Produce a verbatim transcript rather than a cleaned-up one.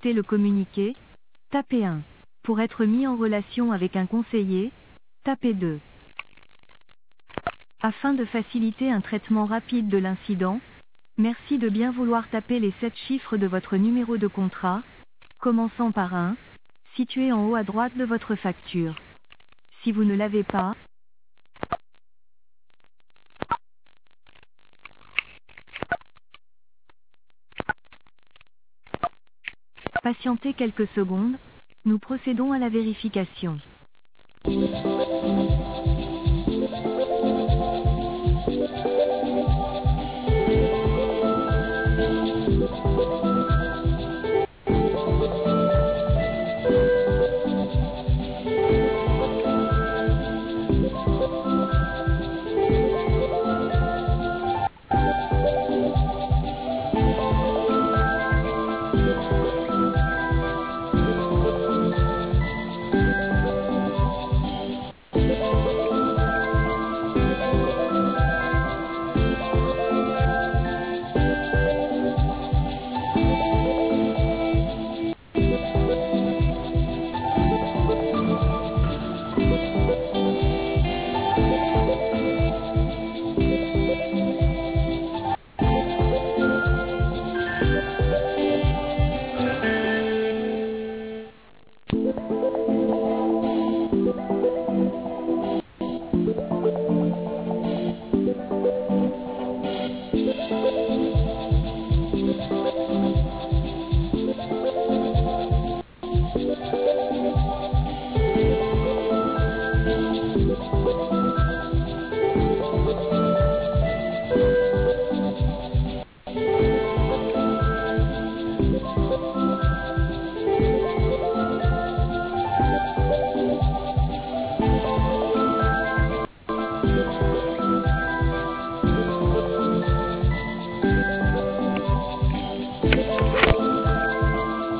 consulter le communiqué, tapez un. Pour être mis en relation avec un conseiller, tapez deux. Afin de faciliter un traitement rapide de l'incident, merci de bien vouloir taper les sept chiffres de votre numéro de contrat, commençant par un, situé en haut à droite de votre facture. Si vous ne l'avez pas, patientez quelques secondes, nous procédons à la vérification.